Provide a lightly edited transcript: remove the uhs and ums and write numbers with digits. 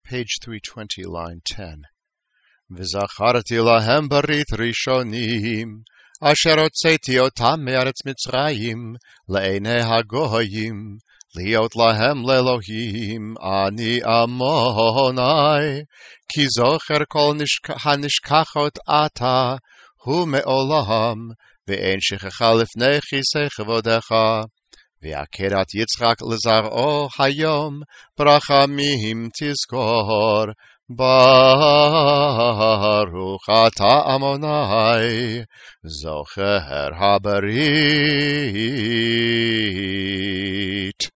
page 320, line 10. וזכרתי להם ברית ראשונים, אשר הוצאתי אותם מארץ מצרים, לעיני הגויים, להיות להם לאלוהים, אני עמוני, כי זוכר כל הנשכחות אתה, הוא מעולם, ואין שכחה לפני כיסא כבודך. ועקרת יצחק לזרעו היום, ברחמים תזכור, ברוך אתה עמוני, זוכר הברית.